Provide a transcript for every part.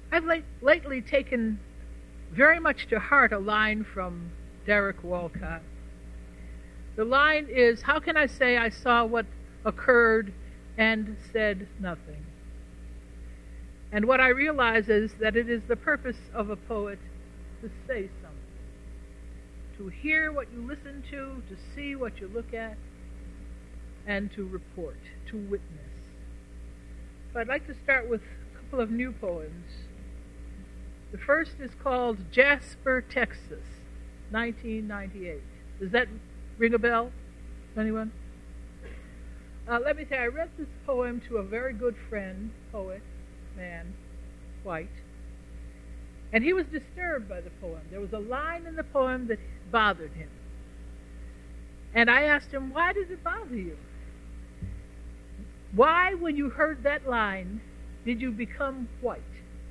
I've lately taken very much to heart a line from Derek Walcott. The line is, how can I say I saw what occurred and said nothing? And what I realize is that it is the purpose of a poet to say something, to hear what you listen to see what you look at, and to report, to witness. So I'd like to start with a couple of new poems. The first is called Jasper, Texas, 1998. Does that ring a bell? Anyone? Let me say, I read this poem to a very good friend, poet, man, white, and he was disturbed by the poem. There was a line in the poem that bothered him. And I asked him, why did it bother you? Why, when you heard that line, did you become white?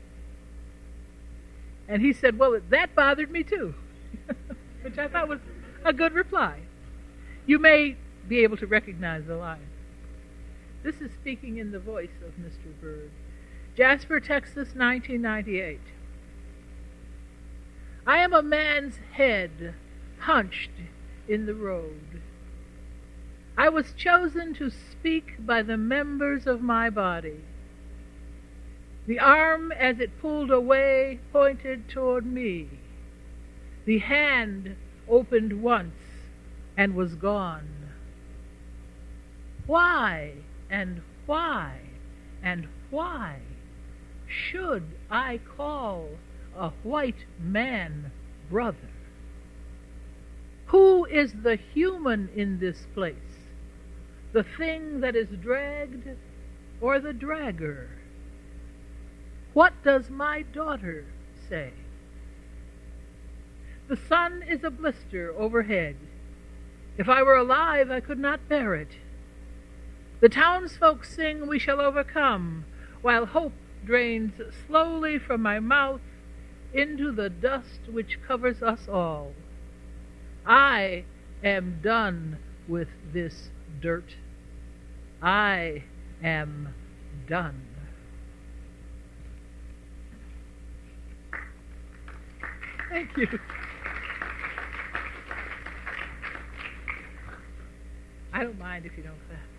And he said, well, that bothered me too, which I thought was a good reply. You may be able to recognize the line. This is speaking in the voice of Mr. Bird. Jasper, Texas, 1998. I am a man's head hunched in the road. I was chosen to speak by the members of my body. The arm, as it pulled away, pointed toward me. The hand opened once and was gone. Why and why and why should I call a white man brother? Who is the human in this place? The thing that is dragged or the dragger? What does my daughter say? The sun is a blister overhead. If I were alive, I could not bear it. The townsfolk sing, we shall overcome, while hope drains slowly from my mouth into the dust which covers us all. I am done with this dirt. I am done. Thank you. I don't mind if you don't clap.